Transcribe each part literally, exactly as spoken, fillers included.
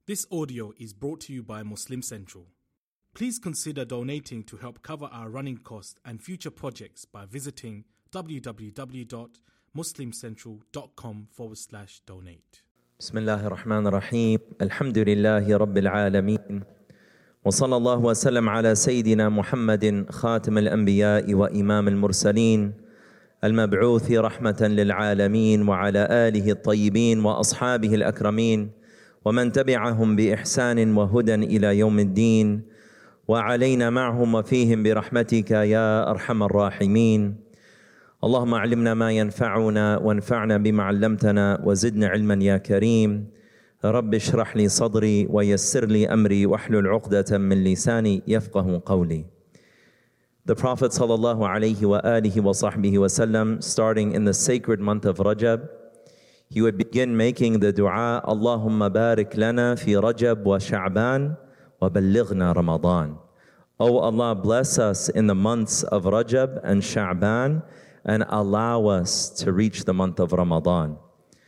This audio is brought to you by Muslim Central. Please consider donating to help cover our running costs and future projects by visiting www.muslimcentral.com forward slash donate. بسم الله الرحمن الرحيم الحمد لله رب العالمين وصلى الله وسلم على سيدنا محمد خاتم الأنبياء وإمام المرسلين المبعوث رحمة للعالمين وعلى آله الطيبين وأصحابه الأكرمين ومن تبعهم بإحسان وهدى إلى يوم الدين وعلينا معهم وفيهم برحمتك يا أرحم الراحمين. اللهم علمنا ما ينفعنا وانفعنا بما علمتنا وزدنا علما يا كريم. رب اشرح لي صدري ويسر لي أمري واحلل عقدة من لساني يفقه قولي. The Prophet sallallahu alaihi wa alihi wa sahbihi wa sallam, starting in the sacred month of Rajab, he would begin making the dua, Allahumma barik lana fi Rajab wa Sha'ban wa ballighna Ramadan. Oh Allah, bless us in the months of Rajab and Sha'ban and allow us to reach the month of Ramadan.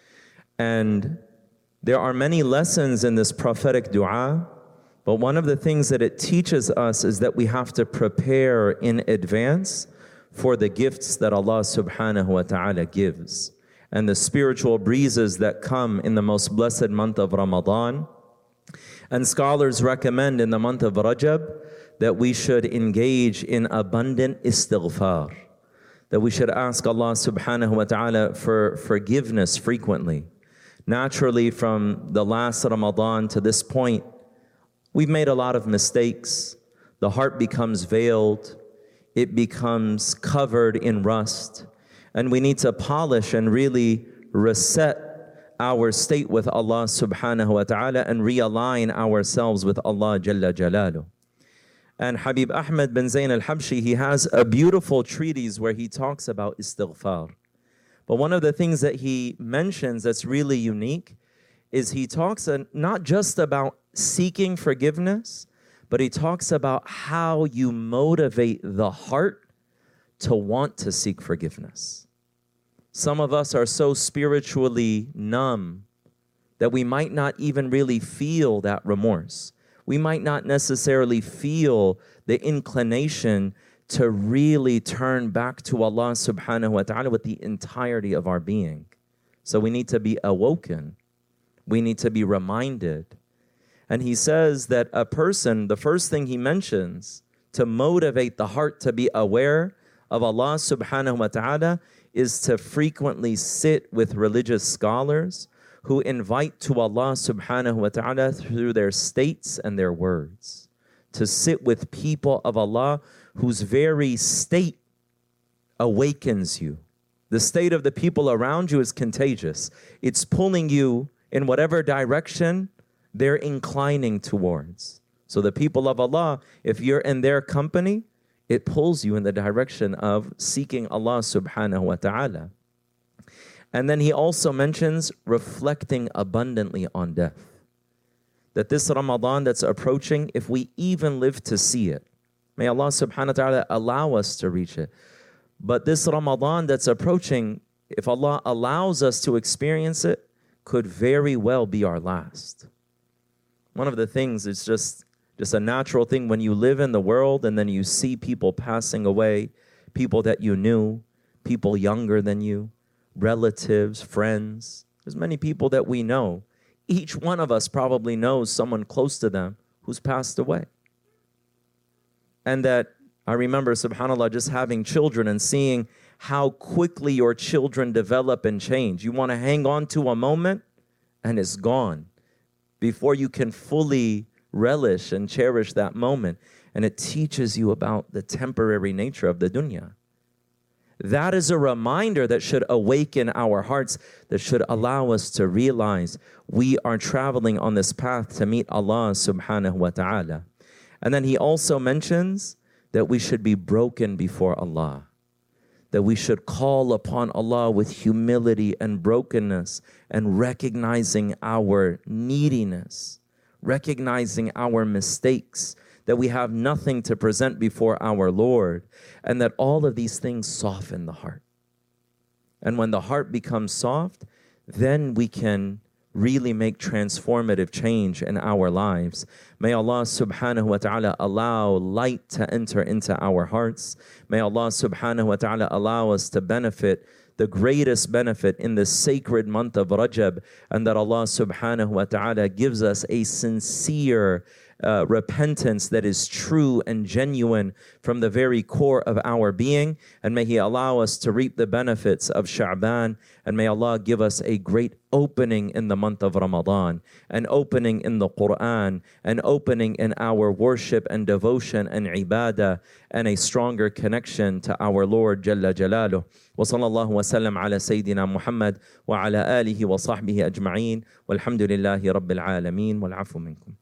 And there are many lessons in this prophetic dua, but one of the things that it teaches us is that we have to prepare in advance for the gifts that Allah subhanahu wa ta'ala gives and the spiritual breezes that come in the most blessed month of Ramadan. And scholars recommend in the month of Rajab that we should engage in abundant istighfar, that we should ask Allah subhanahu wa ta'ala for forgiveness frequently. Naturally, from the last Ramadan to this point, we've made a lot of mistakes. The heart becomes veiled. It becomes covered in rust. And we need to polish and really reset our state with Allah subhanahu wa ta'ala and realign ourselves with Allah Jalla Jalaluh. And Habib Ahmed bin Zayn al-Habshi, he has a beautiful treatise where he talks about istighfar. But one of the things that he mentions that's really unique is he talks not just about seeking forgiveness, but he talks about how you motivate the heart to want to seek forgiveness. Some of us are so spiritually numb that we might not even really feel that remorse. We might not necessarily feel the inclination to really turn back to Allah subhanahu wa ta'ala with the entirety of our being. So we need to be awoken. We need to be reminded. And he says that a person, the first thing he mentions to motivate the heart to be aware of Allah subhanahu wa ta'ala is to frequently sit with religious scholars who invite to Allah subhanahu wa ta'ala through their states and their words. To sit with people of Allah whose very state awakens you. The state of the people around you is contagious. It's pulling you in whatever direction they're inclining towards. So the people of Allah, if you're in their company, it pulls you in the direction of seeking Allah subhanahu wa ta'ala. And then he also mentions reflecting abundantly on death. That this Ramadan that's approaching, if we even live to see it, may Allah subhanahu wa ta'ala allow us to reach it. But this Ramadan that's approaching, if Allah allows us to experience it, could very well be our last. One of the things is just Just a natural thing when you live in the world and then you see people passing away, people that you knew, people younger than you, relatives, friends. There's many people that we know. Each one of us probably knows someone close to them who's passed away. And that I remember, subhanAllah, just having children and seeing how quickly your children develop and change. You want to hang on to a moment and it's gone before you can fully relish and cherish that moment. And it teaches you about the temporary nature of the dunya. That is a reminder that should awaken our hearts, that should allow us to realize we are traveling on this path to meet Allah subhanahu wa ta'ala. And then he also mentions that we should be broken before Allah, that we should call upon Allah with humility and brokenness and recognizing our neediness, recognizing our mistakes, that we have nothing to present before our Lord, and that all of these things soften the heart. And when the heart becomes soft, then we can really make transformative change in our lives. May Allah subhanahu wa ta'ala allow light to enter into our hearts. May Allah subhanahu wa ta'ala allow us to benefit the greatest benefit in the sacred month of Rajab, and that Allah subhanahu wa ta'ala gives us a sincere uh, repentance that is true and genuine from the very core of our being. And may He allow us to reap the benefits of Sha'ban, and may Allah give us a great opening in the month of Ramadan, an opening in the Quran, an opening in our worship and devotion and ibadah, and a stronger connection to our Lord Jalla Jalaluh. Wa sallallahu wa sallam ala Sayyidina Muhammad wa ala alihi wa sahbihi ajma'een. Walhamdulillahi Rabbil Alameen. Wal afu minkum.